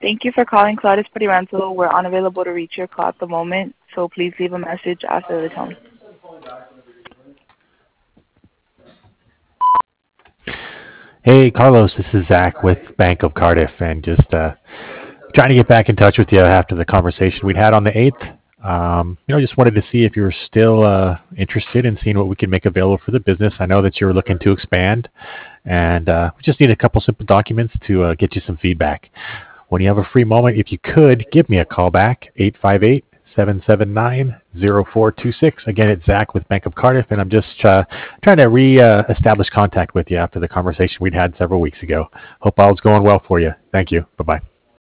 Thank you for calling Claudius Petty Rental. We're unavailable to reach your call at the moment, so please leave a message after the tone. Hey, Carlos, this is Zach with Bank of Cardiff, and just trying to get back in touch with you after the conversation we'd had on the 8th. Just wanted to see if you're still interested in seeing what we can make available for the business. I know that you're looking to expand, and we just need a couple simple documents to get you some feedback. When you have a free moment, if you could, give me a call back, 858-779-0426. Again, it's Zach with Bank of Cardiff, and I'm just trying to re-establish contact with you after the conversation we'd had several weeks ago. Hope all's going well for you. Thank you. Bye-bye.